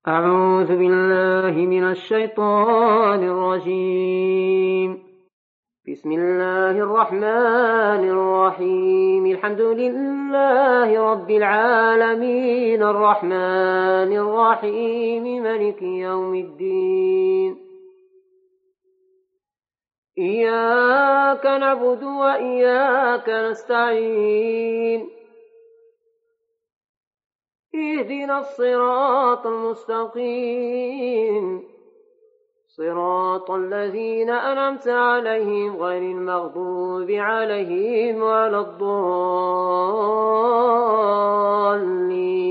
أعوذ بالله من الشيطان الرجيم. بسم الله الرحمن الرحيم. الحمد لله رب العالمين الرحمن الرحيم مالك يوم الدين. إياك نعبد وإياك نستعين. اهدنا الصراط المستقيم صراط الذين أنعمت عليهم غير المغضوب عليهم ولا الضالين.